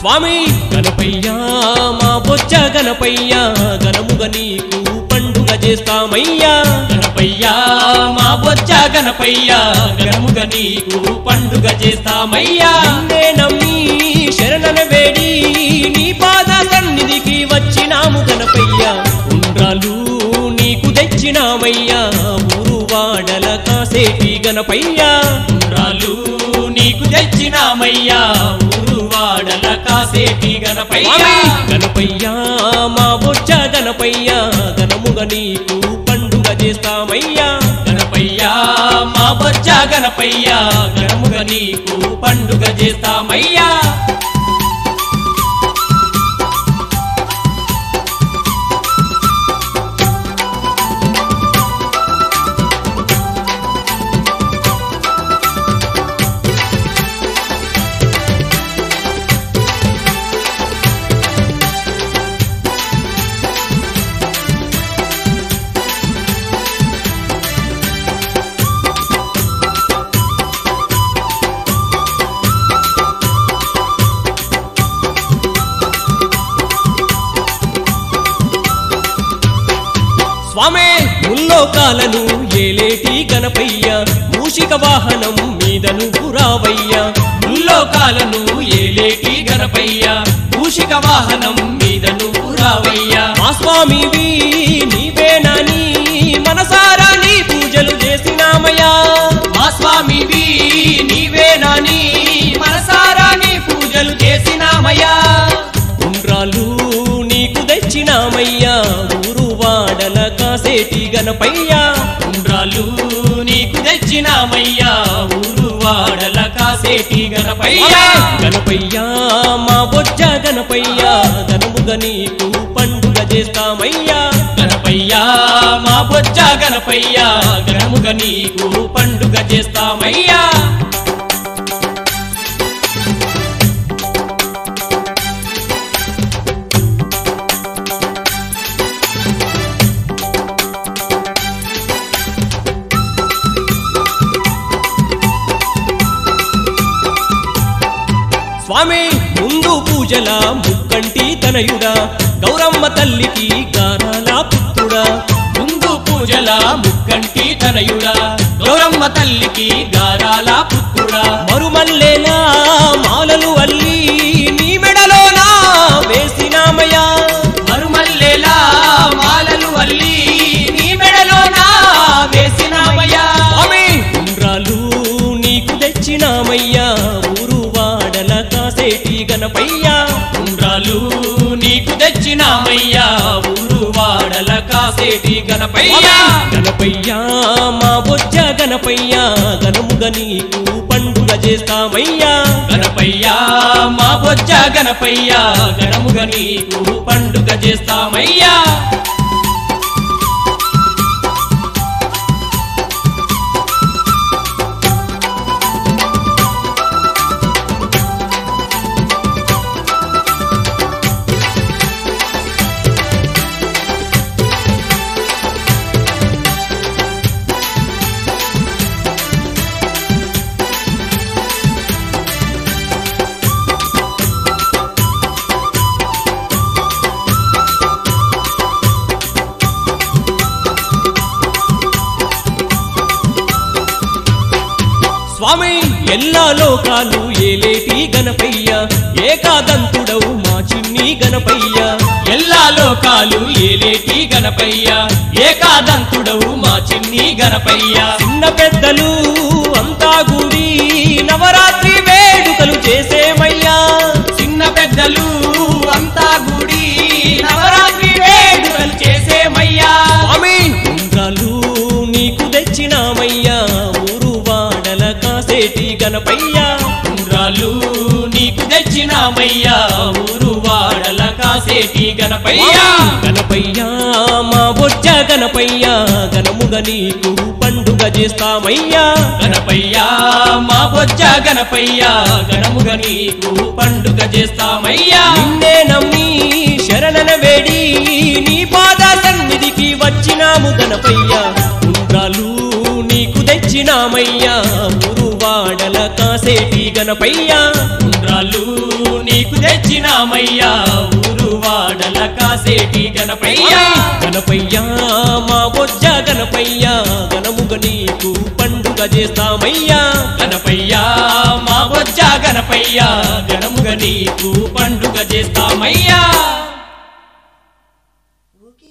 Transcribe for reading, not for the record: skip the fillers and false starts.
స్వామి గణపయ్యా మా బొజ్జ గణపయ్యా ఘనముగా నీకు పండుగ చేస్తామయ్యా గణపయ్యా మా బొజ్జ గణపయ్యా ఘనముగా నీకు పండుగ చేస్తామయ్యా నిన్నే నమ్మి శరణన వేడి నీ పాద సన్నిధికి వచ్చినాము గణపయ్యా ఉండ్రాలు నీకు తెచ్చినామయ్యా ఊరు వాడల కాసేటి గణపయ్యా ఉండ్రాలు నీకు తెచ్చినామయ్యా ఊరు వాడల కాసేటి గణపయ్యా గణపయ్యా మా బొజ్జ గణపయ్యా ఘనముగా నీకు పండుగ చేస్తామయ్యా గణపయ్యా మా బొజ్జ గణపయ్యా ఘనముగా నీకు పండుగ చేస్తామయ్యా స్వామే ముల్లోకాలను ఏలేటి గణపయ్యా మూషిక వాహనం మీద నువ్వు రావయ్యా ముల్లోకాలను ఏలేటి గణపయ్యా మూషిక వాహనం మీద నువ్వు రావయ్యా మా స్వామివి నీవేనని మనసారా నీ పూజలు చేసినామయ్యా మా స్వామివి నీవేనని మనసారా నీ పూజలు చేసినామయ్యా ఉండ్రాలు నీకు తెచ్చినామయ్యా ఊరు వాడల కాసేటి గణపయ్యా ఉండ్రాలు నీకు తెచ్చినామయ్యా ఊరు వాడల కాసేటి గణపయ్యా గణపయ్యా మా బొజ్జ గణపయ్యా ఘనముగా నీకు పండుగ చేస్తామయ్యా గణపయ్యా మా బొజ్జ గణపయ్యా ఘనముగా నీకు పండుగ చేస్తామయ్యా స్వామి ముందు పూజల ముక్కంటి తనయుడా గౌరమ్మ తల్లికి గారాల పుత్రుడా ముందు పూజల ముక్కంటి తనయుడా గౌరమ్మ తల్లికి గారాల పుత్రుడా మరుమల్లేలా మాలలు అల్లి నీ మెడలోనా వేసినామయ్యా మరుమల్లేలా మాలలు అల్లి నీ మెడలోనా వేసినామయ్యా స్వామి ఉండ్రాలు నీకు తెచ్చినామయ్యా ఊరు వాడల కాసేటి గణపయ్యా ఉండ్రాలు నీకు తెచ్చినామయ్యా ఊరు వాడల కాసేటి గణపయ్యా గణపయ్యా మా బొజ్జ గణపయ్యా ఘనముగా నీకు పండుగ చేస్తామయ్యా గణపయ్యా మా బొజ్జ గణపయ్యా ఘనముగా నీకు పండుగ చేస్తామయ్యా స్వామి ఎల్లా లోకాలు ఏలేటి గణపయ్యా ఏకాదంతుడవు మా చిన్ని గణపయ్యా ఎల్లా లోకాలు ఏలేటి గణపయ్యా ఏకాదంతుడవు మా చిన్ని గణపయ్యా చిన్న పెద్దలు అంతా కూడి నవరాత్రి వేడుకలు చేసేమయ్యా చిన్న పెద్దలు అంతా గుడి నవరాత్రి వేడుకలు చేసేమయ్యా స్వామి ఉండ్రాలు నీకు తెచ్చినామయ్యా ఊరు వాడల కాసేటి గణపయ్యా ఉండ్రాలు నీకు తెచ్చినామయ్యా ఊరు వాడల కాసేటి గణపయ్యా గణపయ్యా మా బొజ్జ గణపయ్యా ఘనముగా నీకు పండుగ చేస్తామయ్యా గణపయ్యా మా బొజ్జ గణపయ్యా ఘనముగా నీకు పండుగ చేస్తామయ్యా నిన్నే నమ్మి శరణన వేడి నీ పాద సన్నిధికి వచ్చినాము గణపయ్యా ఉండ్రాలు నీకు తెచ్చినామయ్యా ఊరు వాడల కాసేటి గణపయ్యా ఉండ్రాలు నీ నీకు తెచ్చినామయ్యా ఊరు వాడల కాసేటి గణపయ్య గణపయ్య మా బొజ్జ గణపయ్య గణముగ నీకు పండుగ చేస్తామయ్యా గణపయ్య మా బొజ్జ గణపయ్య గణముగ నీకు పండుగ చేస్తామయ్యా